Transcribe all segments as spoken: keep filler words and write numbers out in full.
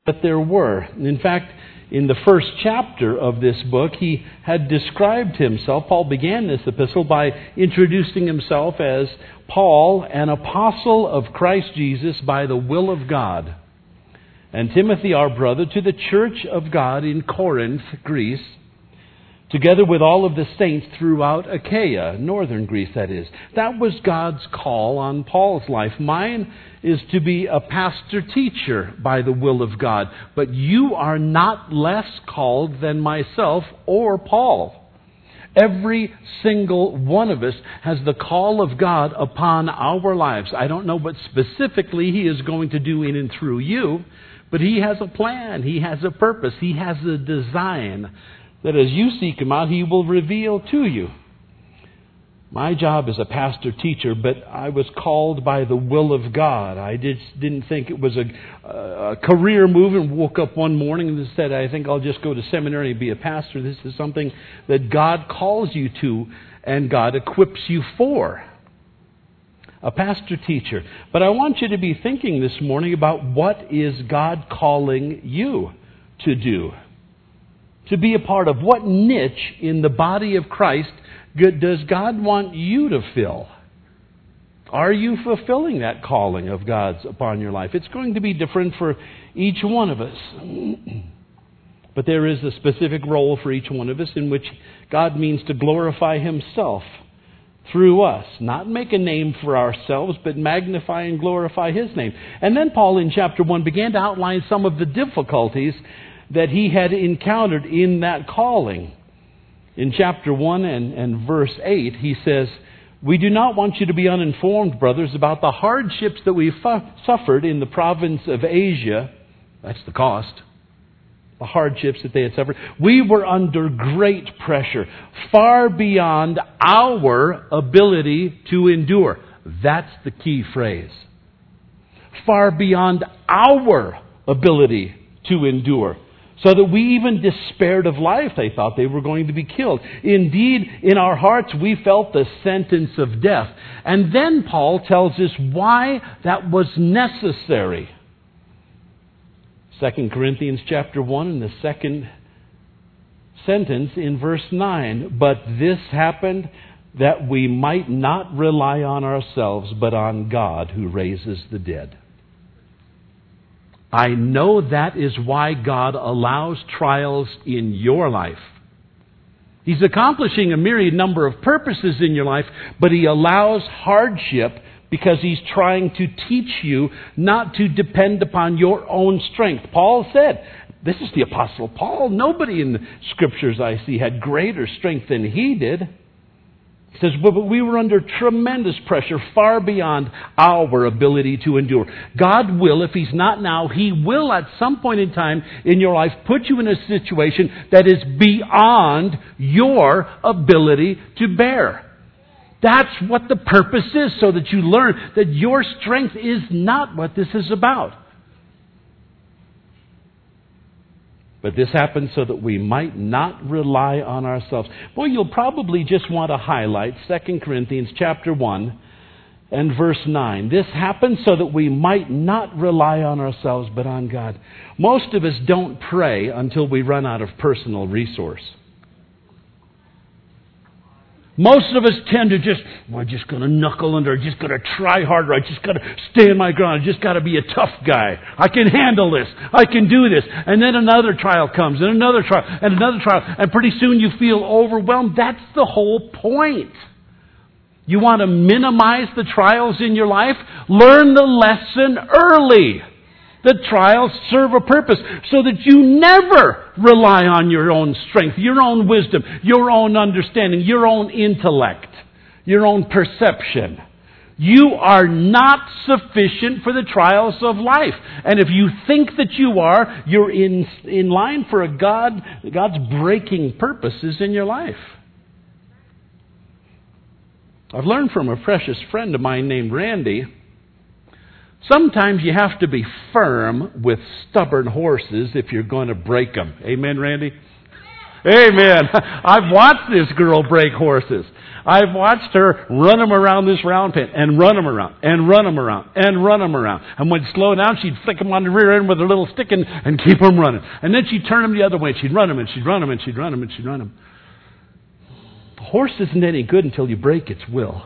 that there were. In fact, in the first chapter of this book, he had described himself. Paul began this epistle by introducing himself as Paul, an apostle of Christ Jesus by the will of God, and Timothy, our brother, to the church of God in Corinth, Greece, together with all of the saints throughout Achaia, northern Greece, that is. That was God's call on Paul's life. Mine is to be a pastor-teacher by the will of God. But you are not less called than myself or Paul. Every single one of us has the call of God upon our lives. I don't know what specifically He is going to do in and through you, but He has a plan. He has a purpose. He has a design that as you seek Him out, He will reveal to you. My job is a pastor-teacher, but I was called by the will of God. I just didn't think it was a, a career move and woke up one morning and said, I think I'll just go to seminary and be a pastor. This is something that God calls you to and God equips you for. A pastor-teacher. But I want you to be thinking this morning about what is God calling you to do? To be a part of. What niche in the body of Christ does God want you to fill? Are you fulfilling that calling of God's upon your life? It's going to be different for each one of us. But there is a specific role for each one of us in which God means to glorify Himself through us. Not make a name for ourselves, but magnify and glorify His name. And then Paul in chapter one began to outline some of the difficulties that he had encountered in that calling. In chapter one and, and verse eight, he says, we do not want you to be uninformed, brothers, about the hardships that we fu- suffered in the province of Asia. That's the cost. The hardships that they had suffered. We were under great pressure, far beyond our ability to endure. That's the key phrase. Far beyond our ability to endure. So that we even despaired of life. They thought they were going to be killed. Indeed, in our hearts, we felt the sentence of death. And then Paul tells us why that was necessary. Second Corinthians chapter one and the second sentence in verse nine. But this happened that we might not rely on ourselves, but on God who raises the dead. I know that is why God allows trials in your life. He's accomplishing a myriad number of purposes in your life, but He allows hardship because He's trying to teach you not to depend upon your own strength. Paul said, this is the Apostle Paul, nobody in the Scriptures I see had greater strength than he did. He says, but we were under tremendous pressure, far beyond our ability to endure. God will, if He's not now, He will at some point in time in your life put you in a situation that is beyond your ability to bear. That's what the purpose is, so that you learn that your strength is not what this is about. But this happens so that we might not rely on ourselves. Boy, you'll probably just want to highlight Second Corinthians chapter one and verse nine. This happens so that we might not rely on ourselves, but on God. Most of us don't pray until we run out of personal resource. Most of us tend to just, we're just going to knuckle under, just going to try harder. I just got to stand my ground. I just got to be a tough guy. I can handle this. I can do this. And then another trial comes, and another trial, and another trial. And pretty soon you feel overwhelmed. That's the whole point. You want to minimize the trials in your life? Learn the lesson early. The trials serve a purpose so that you never rely on your own strength, your own wisdom, your own understanding, your own intellect, your own perception. You are not sufficient for the trials of life. And if you think that you are, you're in, in line for a God, God's breaking purposes in your life. I've learned from a precious friend of mine named Randy, sometimes you have to be firm with stubborn horses if you're going to break them. Amen, Randy? Amen. I've watched this girl break horses. I've watched her run them around this round pen and run them around and run them around and run them around. And when it slowed down, she'd flick them on the rear end with her little stick and, and keep them running. And then she'd turn them the other way. She'd run them and she'd run them and she'd run them and she'd run them. The horse isn't any good until you break its will.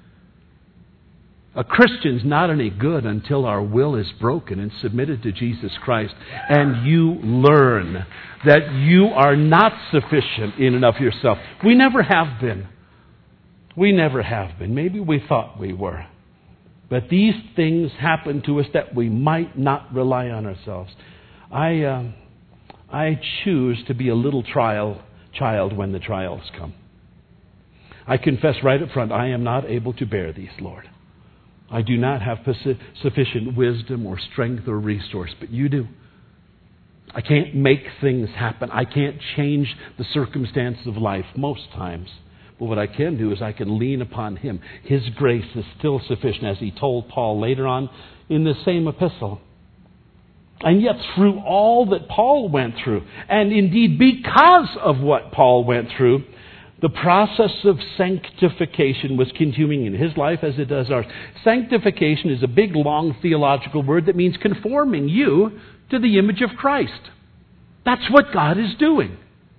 A Christian's not any good until our will is broken and submitted to Jesus Christ. And you learn that you are not sufficient in and of yourself. We never have been. We never have been. Maybe we thought we were. But these things happen to us that we might not rely on ourselves. I, uh, I choose to be a little trial child when the trials come. I confess right up front, I am not able to bear these, Lord. I do not have sufficient wisdom or strength or resource, but you do. I can't make things happen. I can't change the circumstances of life most times. But what I can do is I can lean upon Him. His grace is still sufficient, as He told Paul later on in the same epistle. And yet through all that Paul went through, and indeed because of what Paul went through, the process of sanctification was continuing in his life as it does ours. Sanctification is a big, long theological word that means conforming you to the image of Christ. That's what God is doing.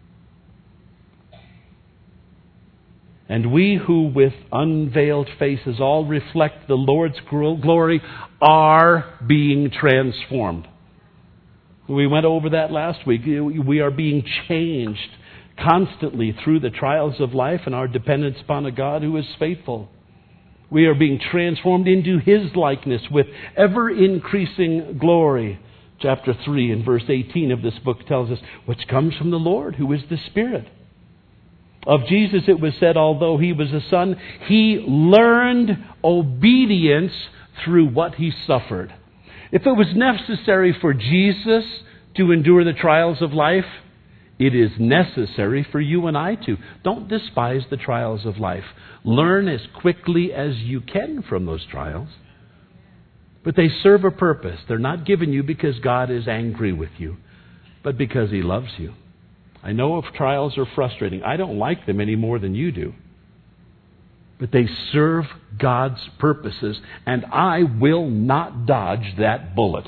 And we who with unveiled faces all reflect the Lord's glory are being transformed. We went over that last week. We are being changed constantly through the trials of life and our dependence upon a God who is faithful. We are being transformed into His likeness with ever-increasing glory. Chapter three and verse eighteen of this book tells us, which comes from the Lord, who is the Spirit. Of Jesus it was said, although He was a Son, He learned obedience through what He suffered. If it was necessary for Jesus to endure the trials of life, it is necessary for you and I to. Don't despise the trials of life. Learn as quickly as you can from those trials. But they serve a purpose. They're not given you because God is angry with you, but because He loves you. I know if trials are frustrating. I don't like them any more than you do. But they serve God's purposes, and I will not dodge that bullet.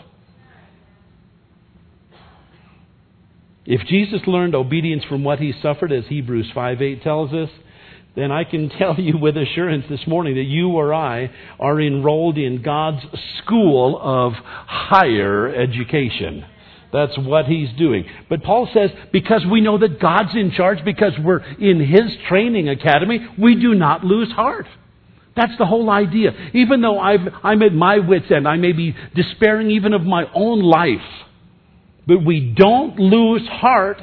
If Jesus learned obedience from what He suffered, as Hebrews five eight tells us, then I can tell you with assurance this morning that you or I are enrolled in God's school of higher education. That's what He's doing. But Paul says, because we know that God's in charge, because we're in His training academy, we do not lose heart. That's the whole idea. Even though I've, I'm at my wit's end, I may be despairing even of my own life, but we don't lose heart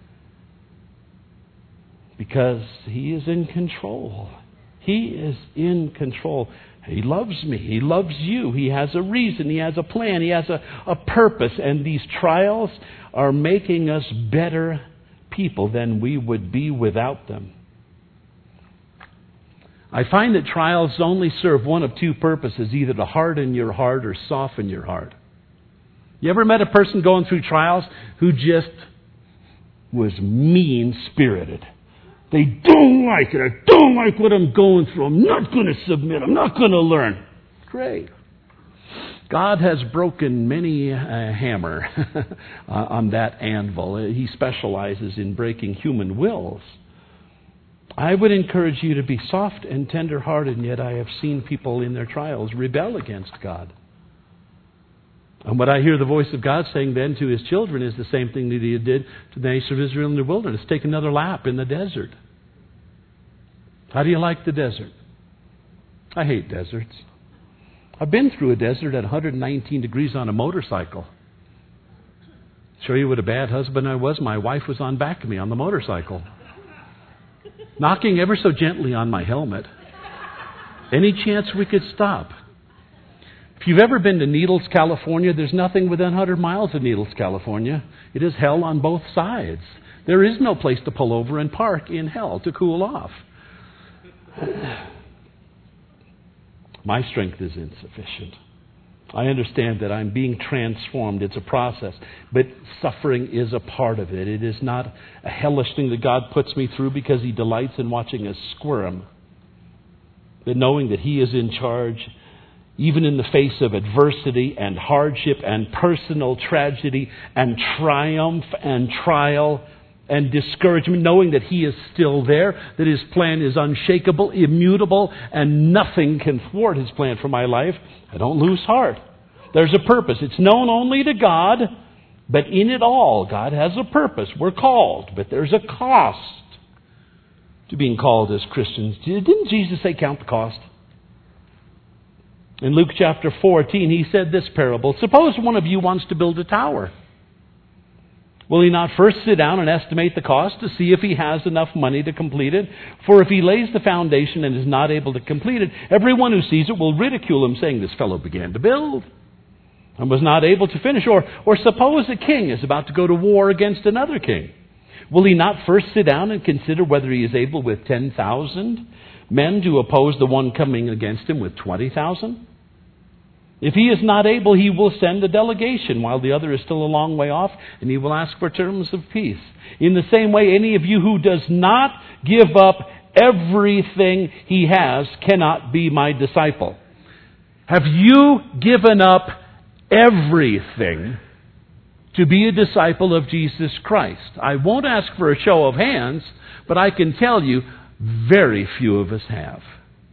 because He is in control. He is in control. He loves me. He loves you. He has a reason. He has a plan. He has a, a purpose. And these trials are making us better people than we would be without them. I find that trials only serve one of two purposes, either to harden your heart or soften your heart. You ever met a person going through trials who just was mean-spirited? They don't like it. I don't like what I'm going through. I'm not going to submit. I'm not going to learn. Great. God has broken many a hammer on that anvil. He specializes in breaking human wills. I would encourage you to be soft and tender-hearted, and yet I have seen people in their trials rebel against God. And what I hear the voice of God saying then to His children is the same thing that He did to the nation of Israel in the wilderness. Take another lap in the desert. How do you like the desert? I hate deserts. I've been through a desert at one hundred nineteen degrees on a motorcycle. Show you what a bad husband I was. My wife was on back of me on the motorcycle, knocking ever so gently on my helmet. Any chance we could stop? If you've ever been to Needles, California, there's nothing within one hundred miles of Needles, California. It is hell on both sides. There is no place to pull over and park in hell to cool off. My strength is insufficient. I understand that I'm being transformed. It's a process. But suffering is a part of it. It is not a hellish thing that God puts me through because He delights in watching us squirm. But knowing that He is in charge, even in the face of adversity and hardship and personal tragedy and triumph and trial and discouragement, knowing that He is still there, that His plan is unshakable, immutable, and nothing can thwart His plan for my life, I don't lose heart. There's a purpose. It's known only to God, but in it all, God has a purpose. We're called, but there's a cost to being called as Christians. Didn't Jesus say, count the cost? In Luke chapter fourteen, He said this parable. Suppose one of you wants to build a tower. Will he not first sit down and estimate the cost to see if he has enough money to complete it? For if he lays the foundation and is not able to complete it, everyone who sees it will ridicule him, saying, this fellow began to build and was not able to finish. Or, or suppose a king is about to go to war against another king. Will he not first sit down and consider whether he is able with ten thousand men to oppose the one coming against him with twenty thousand? If he is not able, he will send a delegation while the other is still a long way off, and he will ask for terms of peace. In the same way, any of you who does not give up everything he has cannot be my disciple. Have you given up everything to be a disciple of Jesus Christ? I won't ask for a show of hands, but I can tell you, very few of us have.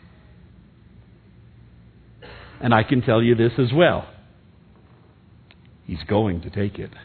And I can tell you this as well. He's going to take it.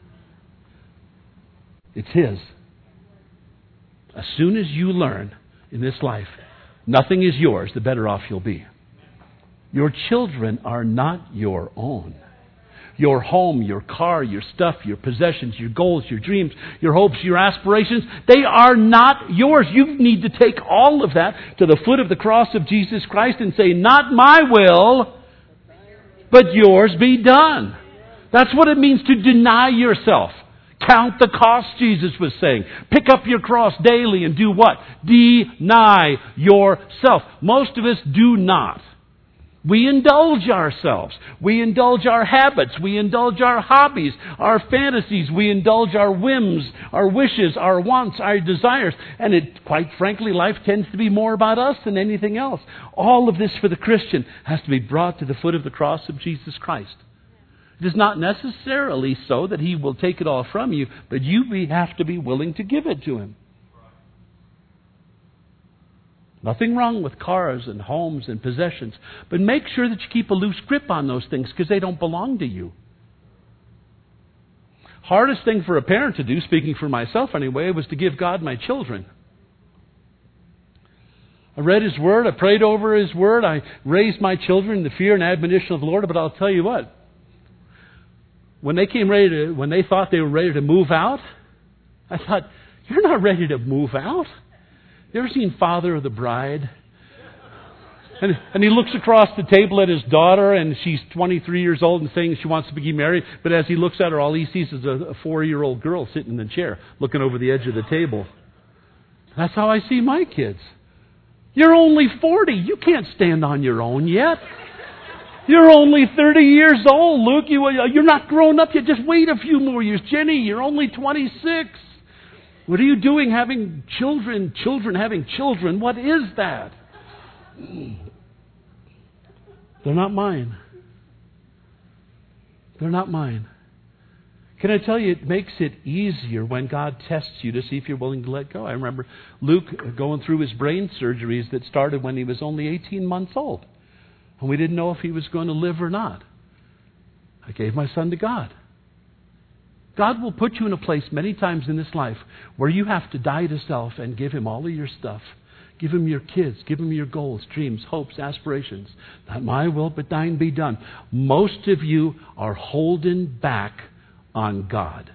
It's His. As soon as you learn in this life, nothing is yours, the better off you'll be. Your children are not your own. Your home, your car, your stuff, your possessions, your goals, your dreams, your hopes, your aspirations, they are not yours. You need to take all of that to the foot of the cross of Jesus Christ and say, not my will, but yours be done. That's what it means to deny yourself. Count the cost, Jesus was saying. Pick up your cross daily and do what? Deny yourself. Most of us do not. We indulge ourselves. We indulge our habits. We indulge our hobbies, our fantasies. We indulge our whims, our wishes, our wants, our desires. And it, quite frankly, life tends to be more about us than anything else. All of this for the Christian has to be brought to the foot of the cross of Jesus Christ. It is not necessarily so that He will take it all from you, but you have to be willing to give it to Him. Nothing wrong with cars and homes and possessions. But make sure that you keep a loose grip on those things because they don't belong to you. Hardest thing for a parent to do, speaking for myself anyway, was to give God my children. I read His Word. I prayed over His Word. I raised my children in the fear and admonition of the Lord. But I'll tell you what. When they came ready to, when they thought they were ready to move out, I thought, you're not ready to move out. You ever seen Father of the Bride? And, and he looks across the table at his daughter, and she's twenty-three years old and saying she wants to be married. But as he looks at her, all he sees is a, a four-year-old girl sitting in the chair, looking over the edge of the table. That's how I see my kids. You're only forty. You can't stand on your own yet. You're only thirty years old, Luke. You, you're not grown up yet. Just wait a few more years. Jenny, you're only twenty-six. What are you doing having children, children having children? What is that? They're not mine. They're not mine. Can I tell you, it makes it easier when God tests you to see if you're willing to let go. I remember Luke going through his brain surgeries that started when he was only eighteen months old. And we didn't know if he was going to live or not. I gave my son to God. God will put you in a place many times in this life where you have to die to self and give Him all of your stuff. Give Him your kids. Give Him your goals, dreams, hopes, aspirations. Not my will, but thine be done. Most of you are holding back on God.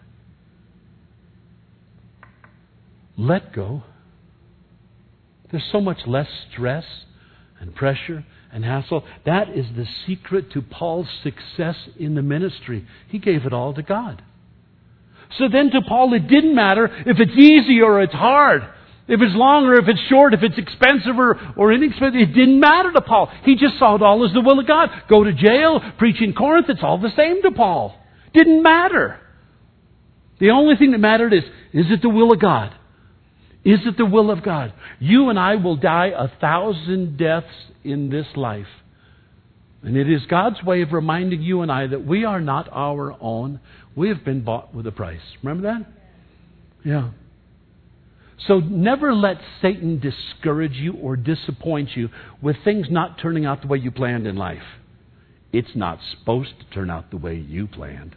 Let go. There's so much less stress and pressure and hassle. That is the secret to Paul's success in the ministry. He gave it all to God. So then to Paul, it didn't matter if it's easy or it's hard. If it's long or if it's short, if it's expensive or, or inexpensive, it didn't matter to Paul. He just saw it all as the will of God. Go to jail, preach in Corinth, it's all the same to Paul. Didn't matter. The only thing that mattered is, is it the will of God? Is it the will of God? You and I will die a thousand deaths in this life. And it is God's way of reminding you and I that we are not our own. We have been bought with a price. Remember that? Yeah. So never let Satan discourage you or disappoint you with things not turning out the way you planned in life. It's not supposed to turn out the way you planned.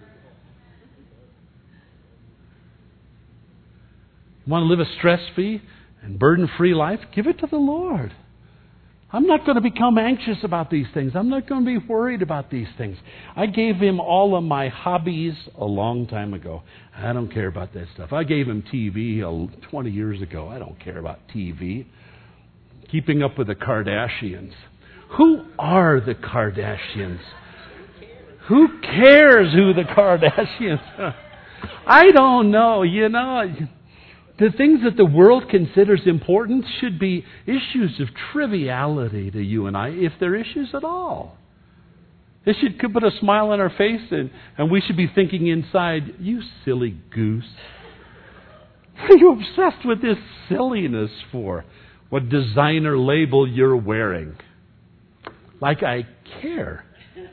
You want to live a stress-free and burden-free life? Give it to the Lord. I'm not going to become anxious about these things. I'm not going to be worried about these things. I gave him all of my hobbies a long time ago. I don't care about that stuff. I gave him T V twenty years ago. I don't care about T V. Keeping up with the Kardashians. Who are the Kardashians? Who cares who the Kardashians are? I don't know. You know, the things that the world considers important should be issues of triviality to you and I, if they're issues at all. It should put a smile on our face, and, and we should be thinking inside, you silly goose. What are you obsessed with this silliness for? What designer label you're wearing? Like I care.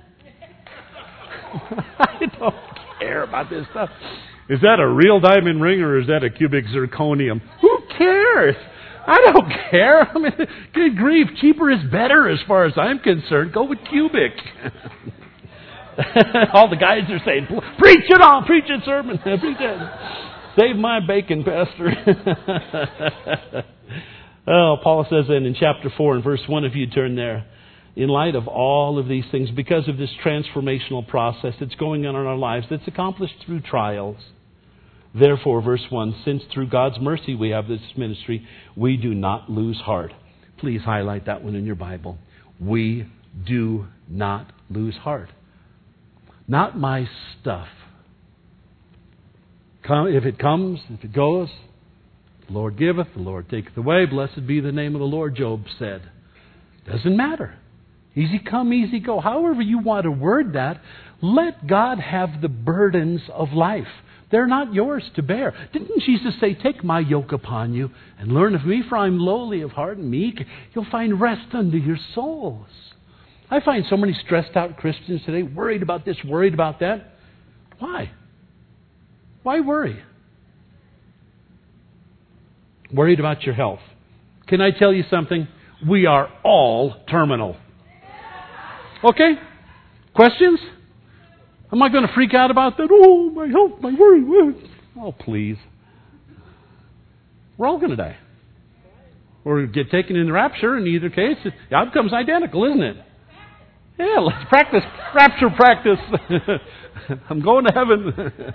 I don't care about this stuff. Is that a real diamond ring or is that a cubic zirconium? Who cares? I don't care. I mean, good grief, cheaper is better as far as I'm concerned. Go with cubic. All the guys are saying, preach it on, preach it, sermon, preach it. Save my bacon, Pastor. Oh, Paul says then in chapter four and verse one, if you turn there, in light of all of these things, because of this transformational process that's going on in our lives, that's accomplished through trials. Therefore, verse one, since through God's mercy we have this ministry, we do not lose heart. Please highlight that one in your Bible. We do not lose heart. Not my stuff. If it comes, if it goes, the Lord giveth, the Lord taketh away. Blessed be the name of the Lord, Job said. Doesn't matter. Easy come, easy go. However you want to word that, let God have the burdens of life. They're not yours to bear. Didn't Jesus say, take my yoke upon you and learn of me, for I'm lowly of heart and meek. You'll find rest unto your souls. I find so many stressed out Christians today, worried about this, worried about that. Why? Why worry? Worried about your health. Can I tell you something? We are all terminal. Okay? Questions? Am I going to freak out about that? Oh, my health, my worry. Oh, please. We're all going to die. Or get taken in the rapture. In either case, the outcome's identical, isn't it? Yeah, let's practice rapture practice. I'm going to heaven.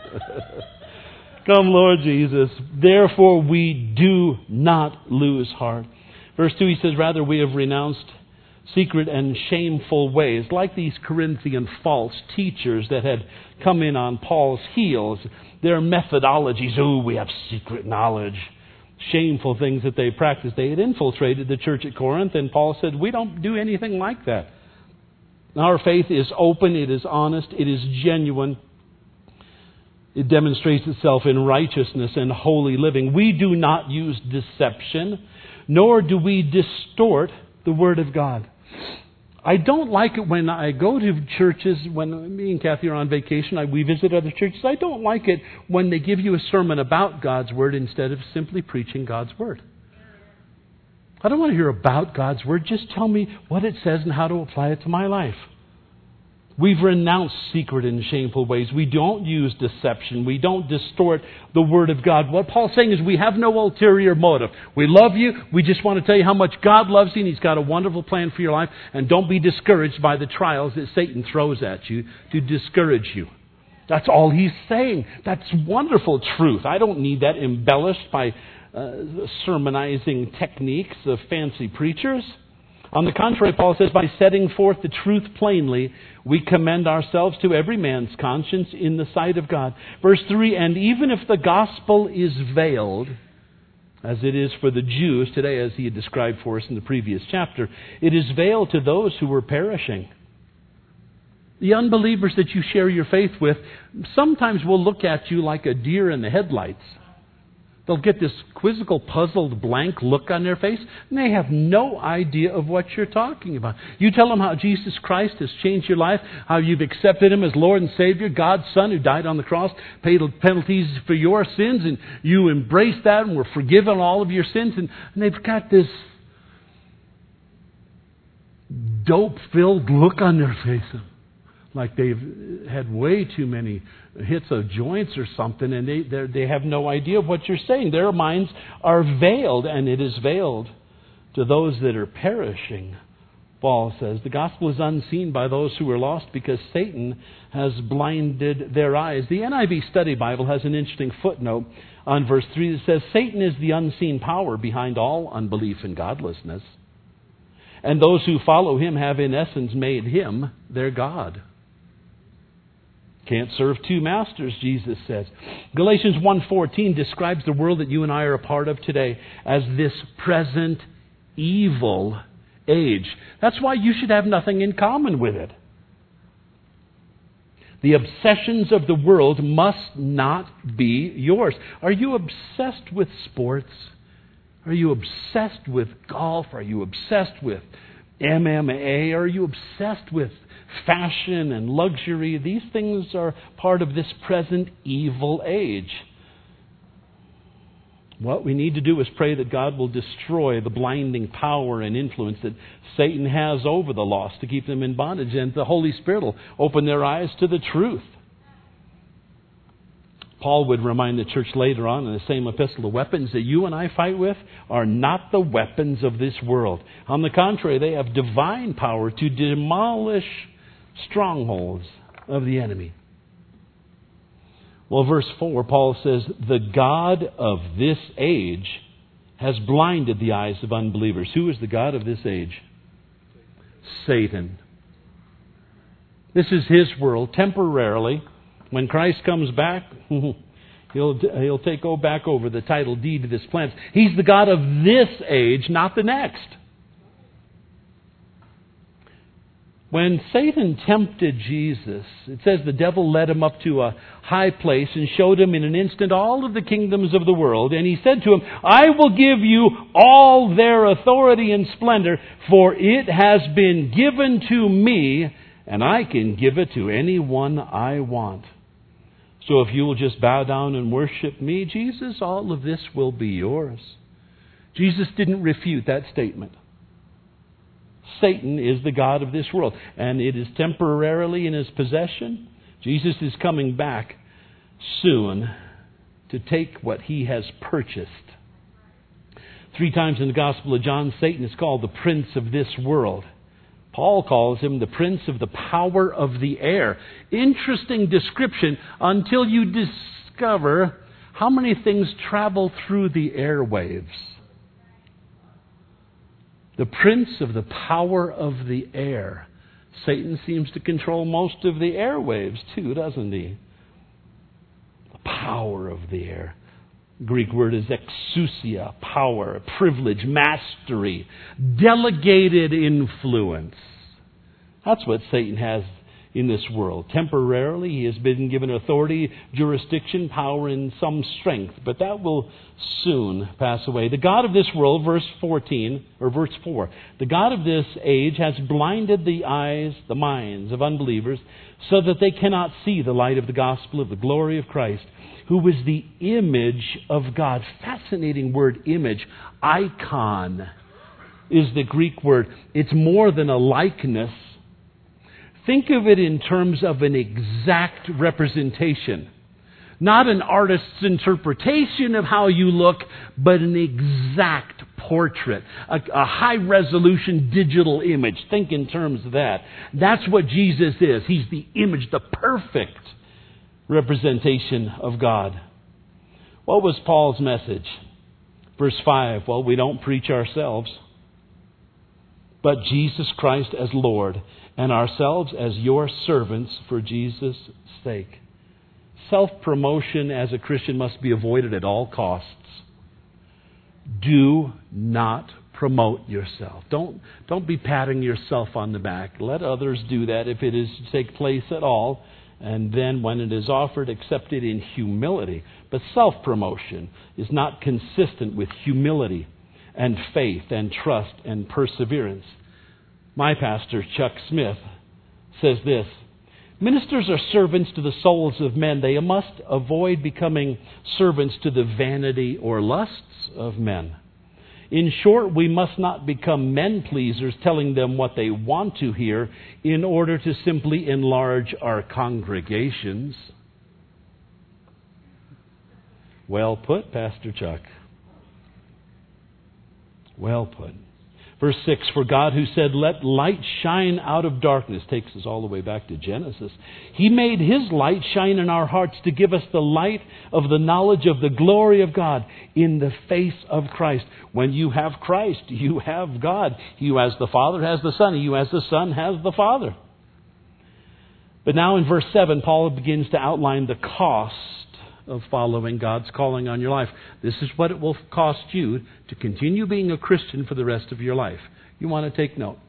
Come, Lord Jesus. Therefore, we do not lose heart. Verse two, he says, rather we have renounced secret and shameful ways, like these Corinthian false teachers that had come in on Paul's heels. Their methodologies, oh, we have secret knowledge, shameful things that they practiced. They had infiltrated the church at Corinth, and Paul said, we don't do anything like that. Our faith is open, it is honest, it is genuine. It demonstrates itself in righteousness and holy living. We do not use deception, nor do we distort the Word of God. I don't like it when I go to churches, when me and Kathy are on vacation, I, we visit other churches. I don't like it when they give you a sermon about God's Word instead of simply preaching God's Word. I don't want to hear about God's Word. Just tell me what it says and how to apply it to my life. We've renounced secret and shameful ways. We don't use deception. We don't distort the Word of God. What Paul's saying is we have no ulterior motive. We love you. We just want to tell you how much God loves you and He's got a wonderful plan for your life. And don't be discouraged by the trials that Satan throws at you to discourage you. That's all he's saying. That's wonderful truth. I don't need that embellished by uh, sermonizing techniques of fancy preachers. On the contrary, Paul says, by setting forth the truth plainly, we commend ourselves to every man's conscience in the sight of God. Verse three, and even if the gospel is veiled, as it is for the Jews today, as he had described for us in the previous chapter. It is veiled to those who were perishing. The unbelievers that you share your faith with sometimes will look at you like a deer in the headlights. They'll get this quizzical, puzzled, blank look on their face, and they have no idea of what you're talking about. You tell them how Jesus Christ has changed your life, how you've accepted Him as Lord and Savior, God's Son who died on the cross, paid penalties for your sins, and you embrace that and were forgiven all of your sins, and, and they've got this dope-filled look on their face, like they've had way too many hits of joints or something, and they they have no idea of what you're saying. Their minds are veiled, and it is veiled to those that are perishing. Paul says the gospel is unseen by those who are lost because Satan has blinded their eyes. The N I V Study Bible has an interesting footnote on verse three that says, Satan is the unseen power behind all unbelief and godlessness, and those who follow him have in essence made him their God. Can't serve two masters, Jesus says. Galatians one fourteen describes the world that you and I are a part of today as this present evil age. That's why you should have nothing in common with it. The obsessions of the world must not be yours. Are you obsessed with sports? Are you obsessed with golf? Are you obsessed with M M A? Are you obsessed with fashion and luxury? These things are part of this present evil age. What we need to do is pray that God will destroy the blinding power and influence that Satan has over the lost to keep them in bondage, and the Holy Spirit will open their eyes to the truth. Paul would remind the church later on in the same epistle, the weapons that you and I fight with are not the weapons of this world. On the contrary, they have divine power to demolish strongholds of the enemy. Well, verse four, Paul says, the God of this age has blinded the eyes of unbelievers. Who is the God of this age? Satan. This is his world temporarily. When Christ comes back, he'll he'll take go back over the title deed to this planet. He's the God of this age, not the next. When Satan tempted Jesus, it says the devil led him up to a high place and showed him in an instant all of the kingdoms of the world. And he said to him, I will give you all their authority and splendor, for it has been given to me, and I can give it to anyone I want. So if you will just bow down and worship me, Jesus, all of this will be yours. Jesus didn't refute that statement. Satan is the God of this world, and it is temporarily in his possession. Jesus is coming back soon to take what he has purchased. Three times in the Gospel of John, Satan is called the prince of this world. Paul calls him the prince of the power of the air. Interesting description until you discover how many things travel through the airwaves. The prince of the power of the air. Satan seems to control most of the airwaves too, doesn't he? The power of the air. Greek word is exousia, power, privilege, mastery, delegated influence. That's what Satan has in this world. Temporarily, he has been given authority, jurisdiction, power, and some strength, but that will soon pass away. The God of this world, verse fourteen, or verse four, the God of this age has blinded the eyes, the minds of unbelievers, so that they cannot see the light of the gospel of the glory of Christ, who is the image of God. Fascinating word, image. Icon is the Greek word. It's more than a likeness. Think of it in terms of an exact representation. Not an artist's interpretation of how you look, but an exact portrait. A, a high-resolution digital image. Think in terms of that. That's what Jesus is. He's the image, the perfect representation of God. What was Paul's message? Verse five, well, we don't preach ourselves, but Jesus Christ as Lord, and ourselves as your servants for Jesus' sake. Self-promotion as a Christian must be avoided at all costs. Do not promote yourself. Don't, don't be patting yourself on the back. Let others do that if it is to take place at all. And then when it is offered, accept it in humility. But self-promotion is not consistent with humility and faith and trust and perseverance. My pastor, Chuck Smith, says this: ministers are servants to the souls of men. They must avoid becoming servants to the vanity or lusts of men. In short, we must not become men-pleasers, telling them what they want to hear in order to simply enlarge our congregations. Well put, Pastor Chuck. Well put. Verse six, for God who said, let light shine out of darkness, takes us all the way back to Genesis. He made His light shine in our hearts to give us the light of the knowledge of the glory of God in the face of Christ. When you have Christ, you have God. He who has the Father has the Son. He who has the Son has the Father. But now in verse seven, Paul begins to outline the cost of following God's calling on your life. This is what it will cost you to continue being a Christian for the rest of your life. You want to take note.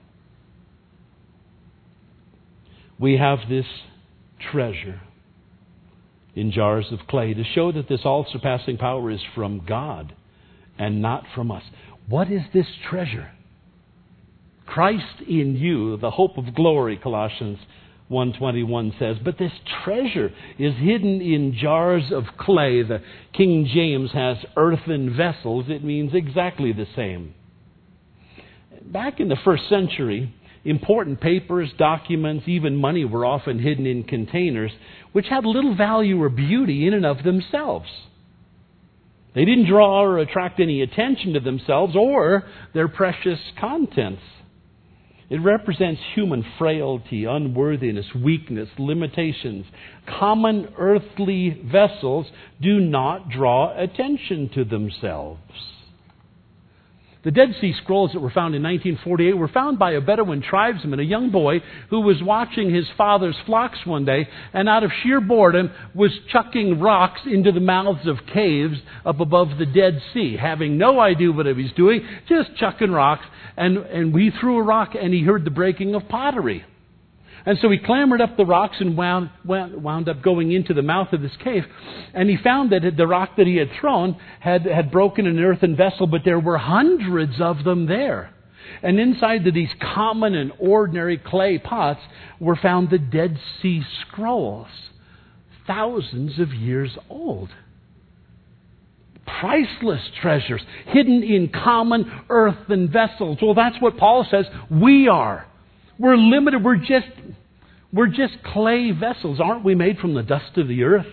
We have this treasure in jars of clay to show that this all-surpassing power is from God and not from us. What is this treasure? Christ in you, the hope of glory, Colossians one twenty-one says. But this treasure is hidden in jars of clay. The King James has earthen vessels. It means exactly the same. Back in the first century, important papers, documents, even money were often hidden in containers which had little value or beauty in and of themselves. They didn't draw or attract any attention to themselves or their precious contents. It represents human frailty, unworthiness, weakness, limitations. Common earthly vessels do not draw attention to themselves. The Dead Sea Scrolls that were found in nineteen forty-eight were found by a Bedouin tribesman, a young boy who was watching his father's flocks one day and out of sheer boredom was chucking rocks into the mouths of caves up above the Dead Sea, having no idea what he was doing, just chucking rocks. And, and we threw a rock and he heard the breaking of pottery. And so he clambered up the rocks and wound, wound, wound up going into the mouth of this cave. And he found that the rock that he had thrown had, had broken an earthen vessel, but there were hundreds of them there. And inside of these common and ordinary clay pots were found the Dead Sea Scrolls, thousands of years old. Priceless treasures hidden in common earthen vessels. Well, that's what Paul says we are. We're limited. We're just, we're just clay vessels. Aren't we made from the dust of the earth?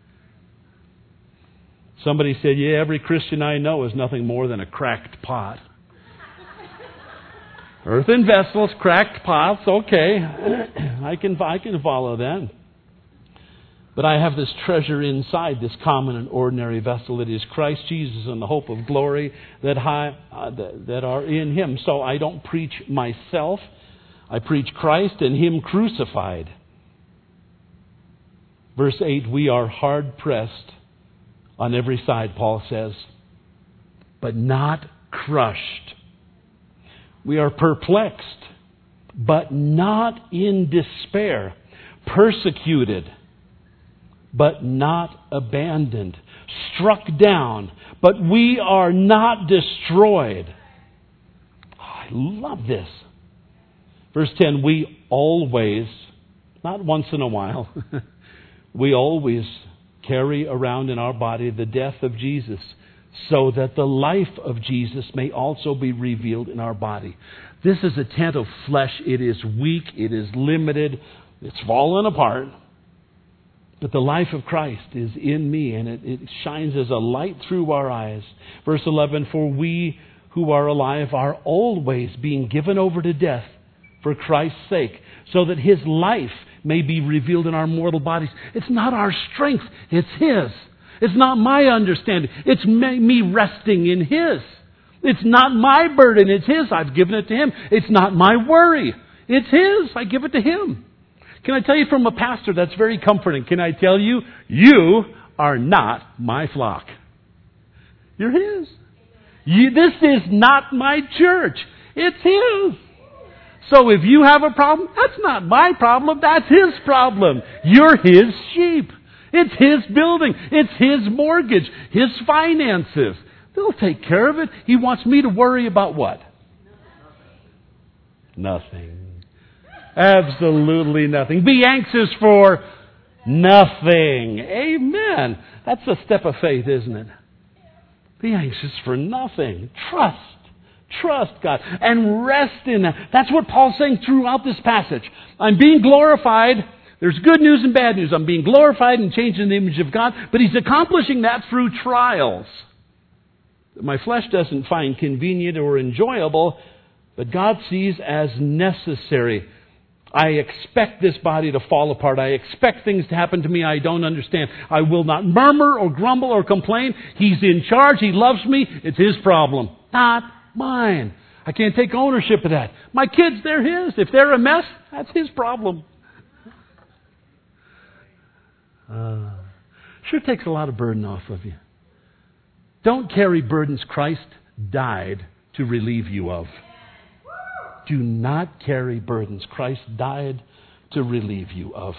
Somebody said, yeah, every Christian I know is nothing more than a cracked pot. Earthen vessels, cracked pots, okay. I can, I can follow that. But I have this treasure inside this common and ordinary vessel. It is Christ Jesus and the hope of glory that, I, uh, that are in Him. So I don't preach myself. I preach Christ and Him crucified. Verse eight, we are hard pressed on every side, Paul says, but not crushed. We are perplexed, but not in despair. Persecuted, but not abandoned. Struck down, but we are not destroyed. Oh, I love this. Verse ten, we always, not once in a while, we always carry around in our body the death of Jesus, so that the life of Jesus may also be revealed in our body. This is a tent of flesh. It is weak. It is limited. It's fallen apart. But the life of Christ is in me, and it, it shines as a light through our eyes. Verse eleven, for we who are alive are always being given over to death for Christ's sake, so that His life may be revealed in our mortal bodies. It's not our strength, it's His. It's not my understanding, it's me resting in His. It's not my burden, it's His. I've given it to Him. It's not my worry, it's His. I give it to Him. Can I tell you from a pastor, that's very comforting. Can I tell you, you are not my flock. You're His. You, this is not my church. It's His. So if you have a problem, that's not my problem. That's His problem. You're His sheep. It's His building. It's His mortgage. His finances. They'll take care of it. He wants me to worry about what? Nothing. Absolutely nothing. Be anxious for nothing. Amen. That's a step of faith, isn't it? Be anxious for nothing. Trust. Trust God. And rest in that. That's what Paul's saying throughout this passage. I'm being glorified. There's good news and bad news. I'm being glorified and changed in the image of God. But He's accomplishing that through trials that my flesh doesn't find convenient or enjoyable, but God sees as necessary. I expect this body to fall apart. I expect things to happen to me I don't understand. I will not murmur or grumble or complain. He's in charge. He loves me. It's His problem, not mine. I can't take ownership of that. My kids, they're His. If they're a mess, that's His problem. Uh, sure takes a lot of burden off of you. Don't carry burdens Christ died to relieve you of. Do not carry burdens Christ died to relieve you of.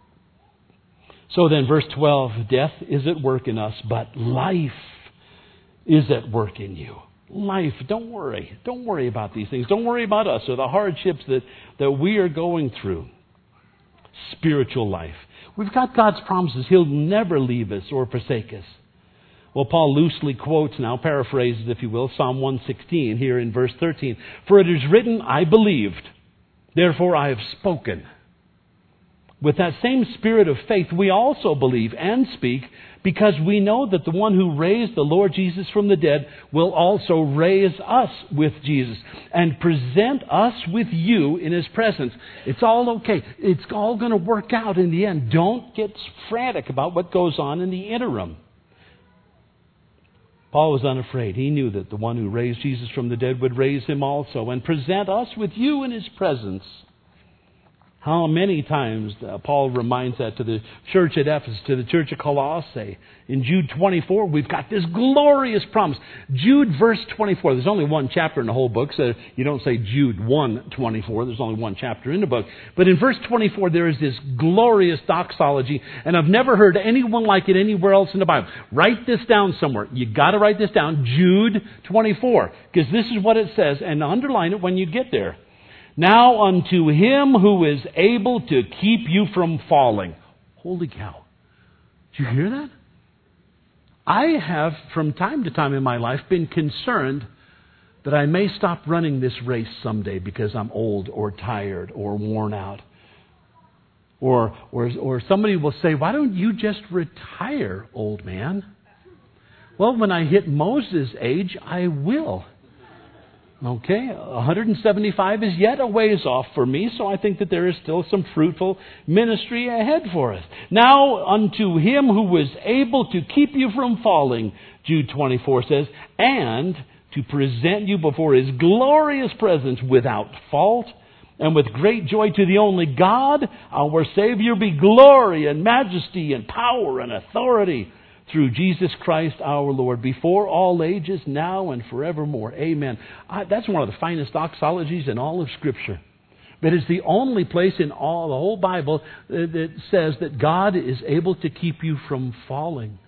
So then, verse twelve, death is at work in us, but life is at work in you. Life, don't worry. Don't worry about these things. Don't worry about us or the hardships that, that we are going through. Spiritual life. We've got God's promises. He'll never leave us or forsake us. Well, Paul loosely quotes now, paraphrases, if you will, Psalm one sixteen here in verse thirteen. For it is written, I believed, therefore I have spoken. With that same spirit of faith, we also believe and speak, because we know that the one who raised the Lord Jesus from the dead will also raise us with Jesus and present us with you in His presence. It's all okay. It's all going to work out in the end. Don't get frantic about what goes on in the interim. Paul was unafraid. He knew that the one who raised Jesus from the dead would raise Him also and present us with you in His presence. How many times uh, Paul reminds that to the church at Ephesus, to the church at Colossae. In Jude twenty-four, we've got this glorious promise. Jude verse twenty-four. There's only one chapter in the whole book, so you don't say Jude one twenty-four. There's only one chapter in the book. But in verse twenty-four, there is this glorious doxology, and I've never heard anyone like it anywhere else in the Bible. Write this down somewhere. You got to write this down. Jude twenty-four, because this is what it says, and underline it when you get there. Now unto Him who is able to keep you from falling. Holy cow. Did you hear that? I have, from time to time in my life, been concerned that I may stop running this race someday because I'm old or tired or worn out. Or, or, or somebody will say, why don't you just retire, old man? Well, when I hit Moses' age, I will. Okay, one hundred seventy-five is yet a ways off for me, so I think that there is still some fruitful ministry ahead for us. Now unto Him who is able to keep you from falling, Jude twenty-four says, and to present you before His glorious presence without fault and with great joy, to the only God, our Savior, be glory and majesty and power and authority through Jesus Christ our Lord, before all ages, now and forevermore. Amen. I, that's one of the finest doxologies in all of Scripture. But it's the only place in all the whole Bible that, that says that God is able to keep you from falling.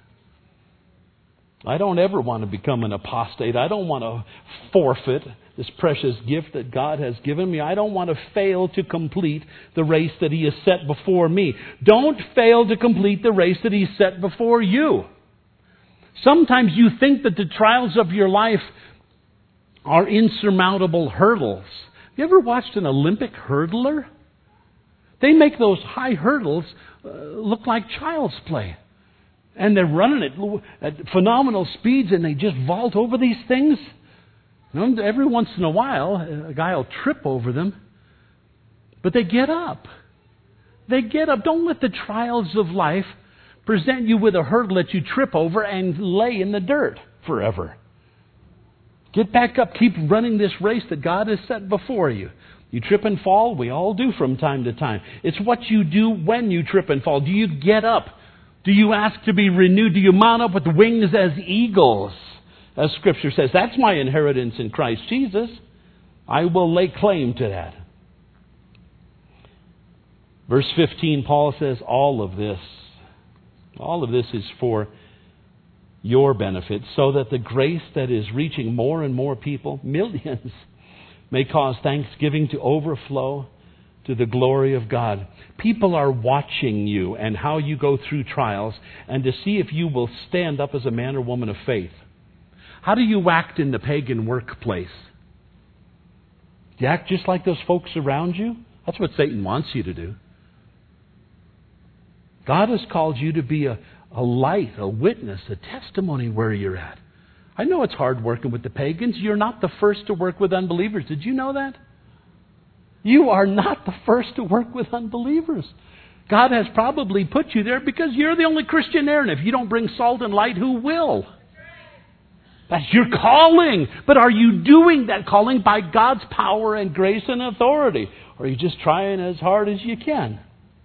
I don't ever want to become an apostate. I don't want to forfeit this precious gift that God has given me. I don't want to fail to complete the race that He has set before me. Don't fail to complete the race that He set before you. Sometimes you think that the trials of your life are insurmountable hurdles. Have you ever watched an Olympic hurdler? They make those high hurdles uh, look like child's play. And they're running at, at phenomenal speeds, and they just vault over these things. You know, every once in a while, a guy will trip over them. But they get up. They get up. Don't let the trials of life present you with a hurdle that you trip over and lay in the dirt forever. Get back up. Keep running this race that God has set before you. You trip and fall. We all do from time to time. It's what you do when you trip and fall. Do you get up? Do you ask to be renewed? Do you mount up with wings as eagles? as Scripture says. That's my inheritance in Christ Jesus. I will lay claim to that. Verse fifteen, Paul says, all of this, all of this is for your benefit, so that the grace that is reaching more and more people, millions, may cause thanksgiving to overflow to the glory of God. People are watching you and how you go through trials, and to see if you will stand up as a man or woman of faith. How do you act in the pagan workplace? Do you act just like those folks around you? That's what Satan wants you to do. God has called you to be a, a light, a witness, a testimony where you're at. I know it's hard working with the pagans. You're not the first to work with unbelievers. Did you know that? You are not the first to work with unbelievers. God has probably put you there because you're the only Christian there. And if you don't bring salt and light, who will? That's your calling. But are you doing that calling by God's power and grace and authority? Or are you just trying as hard as you can?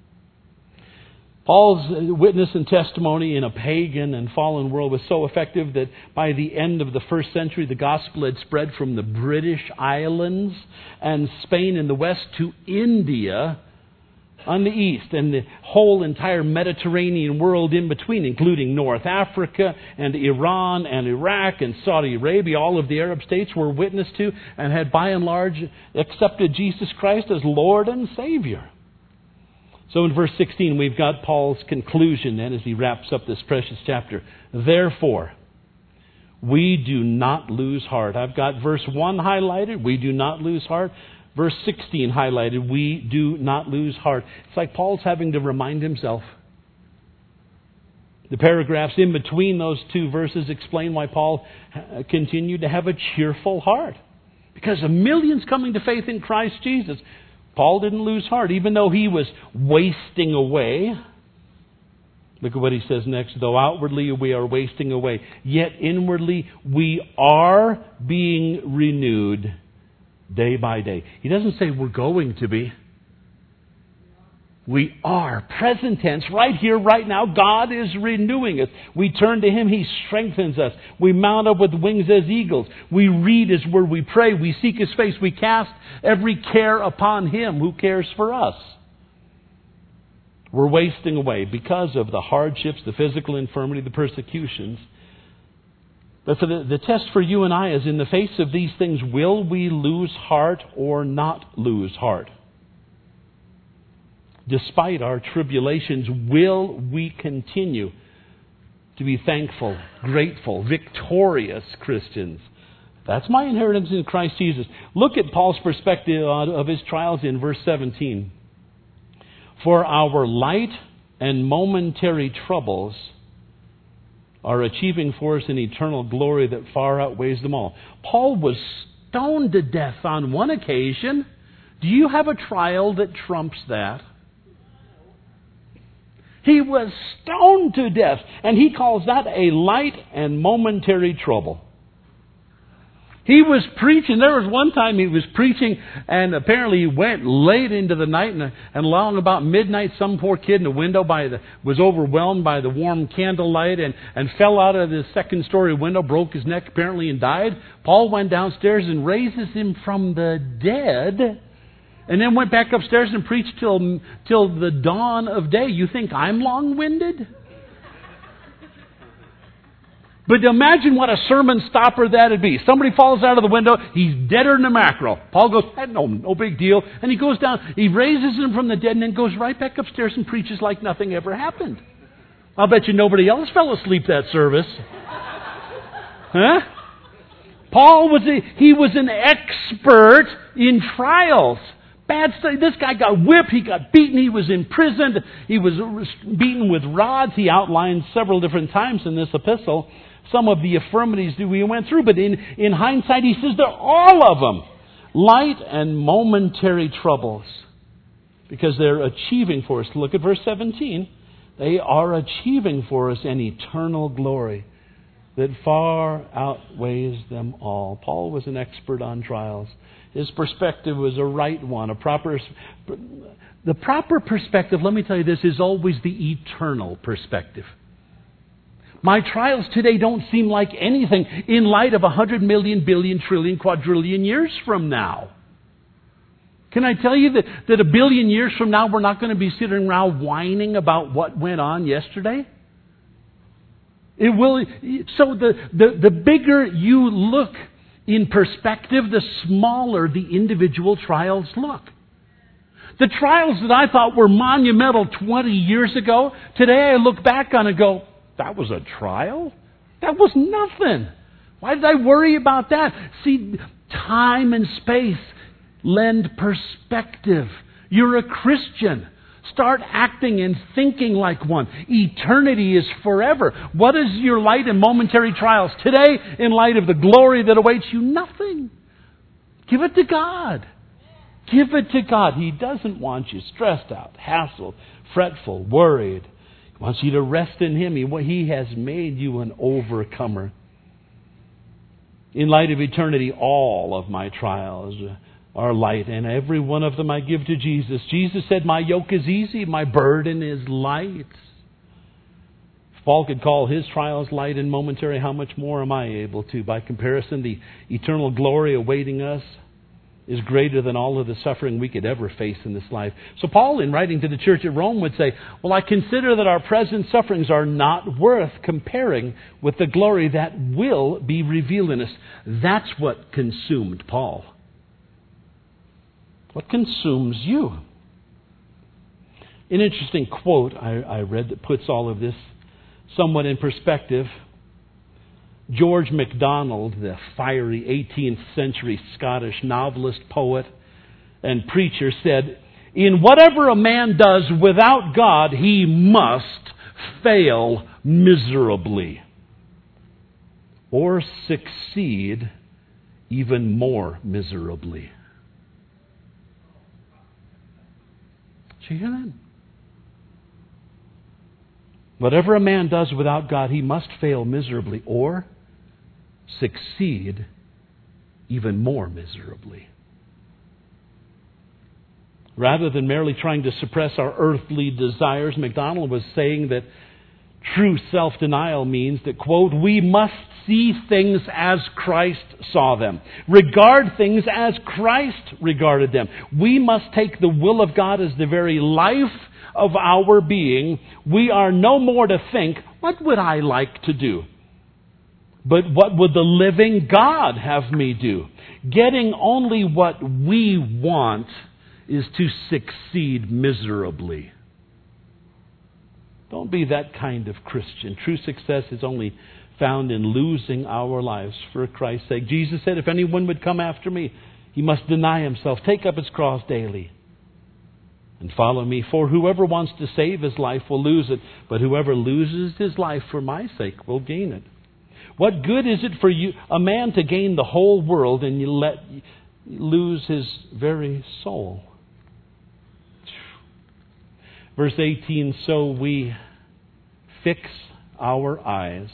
Paul's witness and testimony in a pagan and fallen world was so effective that by the end of the first century, the gospel had spread from the British Islands and Spain in the west to India on the east, and the whole entire Mediterranean world in between, including North Africa and Iran and Iraq and Saudi Arabia. All of the Arab states were witness to and had by and large accepted Jesus Christ as Lord and Savior. So in verse sixteen, we've got Paul's conclusion then as he wraps up this precious chapter. Therefore, we do not lose heart. I've got verse one highlighted. We do not lose heart. Verse sixteen highlighted. We do not lose heart. It's like Paul's having to remind himself. The paragraphs in between those two verses explain why Paul continued to have a cheerful heart. Because of millions coming to faith in Christ Jesus, Paul didn't lose heart, even though he was wasting away. Look at what he says next. Though outwardly we are wasting away, yet inwardly we are being renewed day by day. He doesn't say we're going to be. We are. Present tense, right here, right now. God is renewing us. We turn to Him. He strengthens us. We mount up with wings as eagles. We read His Word. We pray. We seek His face. We cast every care upon Him who cares for us. We're wasting away because of the hardships, the physical infirmity, the persecutions. But for the, the test for you and I is, in the face of these things, will we lose heart or not lose heart? Despite our tribulations, will we continue to be thankful, grateful, victorious Christians? That's my inheritance in Christ Jesus. Look at Paul's perspective of his trials in verse seventeen. For our light and momentary troubles are achieving for us an eternal glory that far outweighs them all. Paul was stoned to death on one occasion. Do you have a trial that trumps that? He was stoned to death, and he calls that a light and momentary trouble. He was preaching. There was one time he was preaching, and apparently he went late into the night, and, and along about midnight, some poor kid in a window by the was overwhelmed by the warm candlelight and, and fell out of the second story window, broke his neck apparently, and died. Paul went downstairs and raises him from the dead, and then went back upstairs and preached till till the dawn of day. You think I'm long-winded? But imagine what a sermon stopper that'd be. Somebody falls out of the window, he's deader than a mackerel. Paul goes, eh, no, no big deal. And he goes down, he raises him from the dead, and then goes right back upstairs and preaches like nothing ever happened. I'll bet you nobody else fell asleep that service. Huh? Paul was a, he was an expert in trials. Bad stuff. This guy got whipped. He got beaten. He was imprisoned. He was beaten with rods. He outlined several different times in this epistle some of the infirmities that we went through. But in, in hindsight, he says they're all of them light and momentary troubles, because they're achieving for us. Look at verse seventeen. They are achieving for us an eternal glory that far outweighs them all. Paul was an expert on trials. His perspective was a right one, a proper. The proper perspective, let me tell you this, is always the eternal perspective. My trials today don't seem like anything in light of a hundred million, billion, trillion, quadrillion years from now. Can I tell you that, that a billion years from now we're not going to be sitting around whining about what went on yesterday? It will. So the, the, the bigger you look in perspective, the smaller the individual trials look. The trials that I thought were monumental twenty years ago, today I look back on and go, that was a trial? That was nothing. Why did I worry about that? See, time and space lend perspective. You're a Christian. Start acting and thinking like one. Eternity is forever. What is your light and momentary trials today in light of the glory that awaits you? Nothing. Give it to God. Give it to God. He doesn't want you stressed out, hassled, fretful, worried. He wants you to rest in Him. He, he has made you an overcomer. In light of eternity, all of my trials are light, and every one of them I give to Jesus. Jesus said, my yoke is easy, my burden is light. If Paul could call his trials light and momentary, how much more am I able to? By comparison, the eternal glory awaiting us is greater than all of the suffering we could ever face in this life. So Paul, in writing to the church at Rome, would say, well, I consider that our present sufferings are not worth comparing with the glory that will be revealed in us. That's what consumed Paul. What consumes you? An interesting quote I, I read that puts all of this somewhat in perspective. George MacDonald, the fiery eighteenth century Scottish novelist, poet, and preacher, said, in whatever a man does without God, he must fail miserably or succeed even more miserably. Did you hear that? Whatever a man does without God, he must fail miserably or succeed even more miserably. Rather than merely trying to suppress our earthly desires, MacDonald was saying that true self-denial means that, quote, we must see things as Christ saw them. Regard things as Christ regarded them. We must take the will of God as the very life of our being. We are no more to think, what would I like to do? But what would the living God have me do? Getting only what we want is to succeed miserably. Don't be that kind of Christian. True success is only found in losing our lives for Christ's sake. Jesus said, if anyone would come after me, he must deny himself, take up his cross daily, and follow me. For whoever wants to save his life will lose it, but whoever loses his life for my sake will gain it. What good is it for you, a man to gain the whole world and you let lose his very soul? Verse eighteen, so we fix our eyes.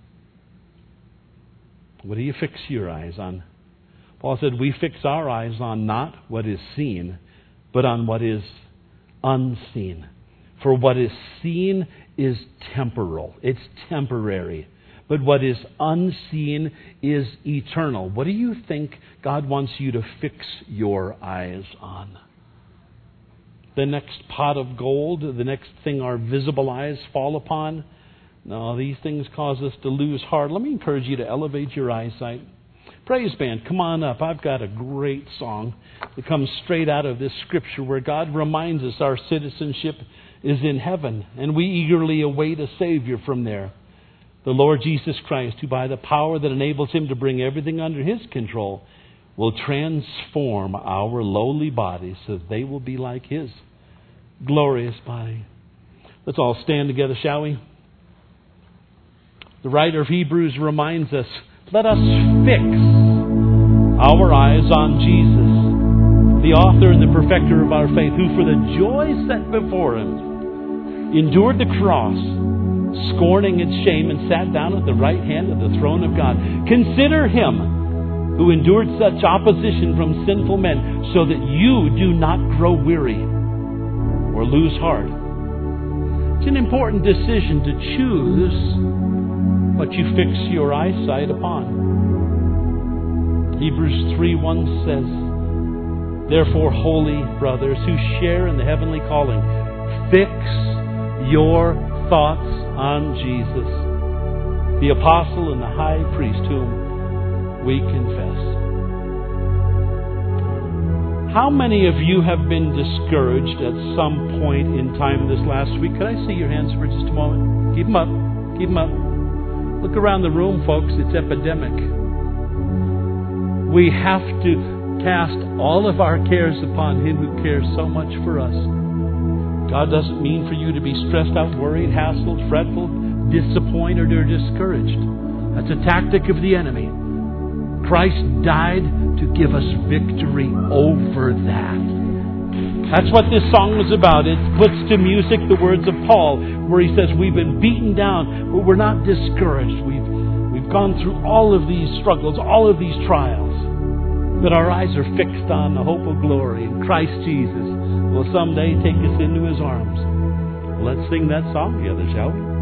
What do you fix your eyes on? Paul said, we fix our eyes on not what is seen, but on what is unseen. For what is seen is temporal. It's temporary. But what is unseen is eternal. What do you think God wants you to fix your eyes on? The next pot of gold, the next thing our visible eyes fall upon? No, these things cause us to lose heart. Let me encourage you to elevate your eyesight. Praise band, come on up. I've got a great song that comes straight out of this scripture where God reminds us our citizenship is in heaven, and we eagerly await a Savior from there. The Lord Jesus Christ, who by the power that enables Him to bring everything under His control, will transform our lowly bodies so that they will be like His glorious body. Let's all stand together, shall we? The writer of Hebrews reminds us, let us fix our eyes on Jesus, the author and the perfecter of our faith, who for the joy set before Him endured the cross, scorning its shame, and sat down at the right hand of the throne of God. Consider Him who endured such opposition from sinful men, so that you do not grow weary or lose heart. It's an important decision to choose what you fix your eyesight upon. Hebrews three one says, therefore, holy brothers who share in the heavenly calling, fix your thoughts on Jesus, the apostle and the high priest whom we confess. How many of you have been discouraged at some point in time this last week? Could I see your hands for just a moment? Keep them up. Keep them up. Look around the room, folks. It's epidemic. We have to cast all of our cares upon Him who cares so much for us. God doesn't mean for you to be stressed out, worried, hassled, fretful, disappointed, or discouraged. That's a tactic of the enemy. Christ died to give us victory over that. That's what this song was about. It puts to music the words of Paul, where he says, we've been beaten down, but we're not discouraged. We've, we've gone through all of these struggles, all of these trials. But our eyes are fixed on the hope of glory, and Christ Jesus will someday take us into His arms. Let's sing that song together, shall we?